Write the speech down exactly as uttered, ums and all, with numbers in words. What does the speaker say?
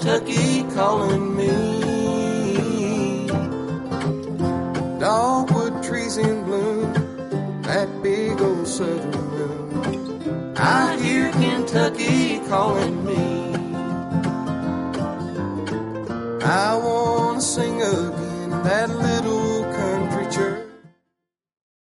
Kentucky calling me. Dogwood trees in bloom, that big old southern moon. I hear Kentucky calling me. I wanna sing again that little